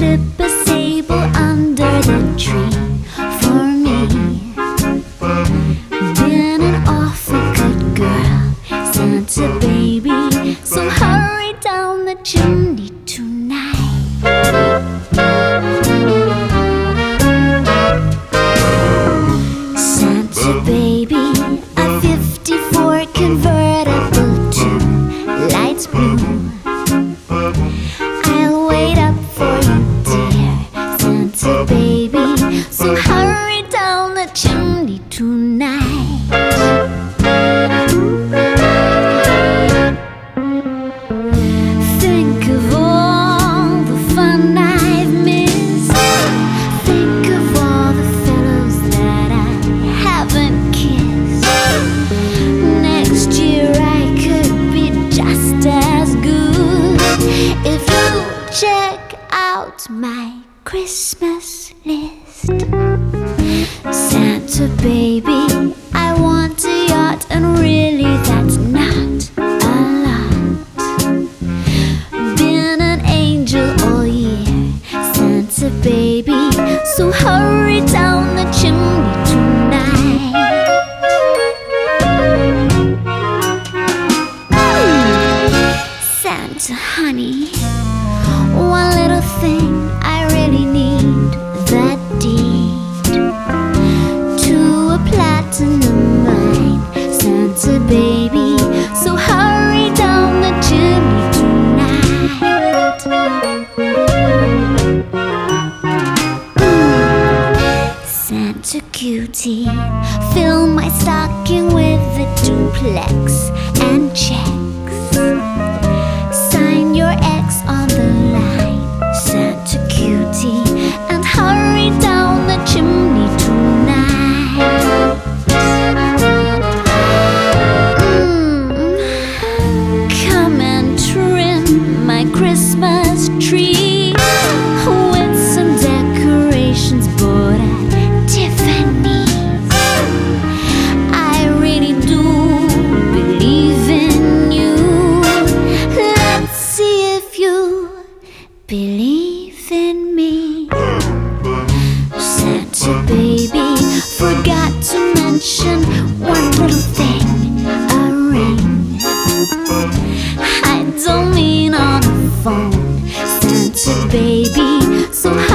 clip a sable under the tree for me. Been an awful good girl, Santa baby, so hurry down the chimney tonight. Santa baby, a 54 convertible to light blue. I'll wait up for you, dear Santa baby, so hurry down the chimney tonight. Think of all the fun I've missed. Think of all the fellows that I haven't kissed. Next year I could be just as good if you check out my Christmas list. Santa baby, I want a yacht, and really that's not a lot. Been an angel all year, Santa baby, so hurry down the chimney tonight. Santa honey, one little thing I really need, that deed to a platinum mine, Santa baby, so hurry down the chimney tonight. Santa cutie, fill my stocking with a duplex and checks. Sign your X on the line, Santa cutie, and hurry down the chimney tonight. Come and trim my Christmas tree with some decorations bought at Tiffany's. I really do believe in you. Let's see if you believe in me. Santa baby, forgot to mention one little thing, a ring. I don't mean on the phone, Santa baby, so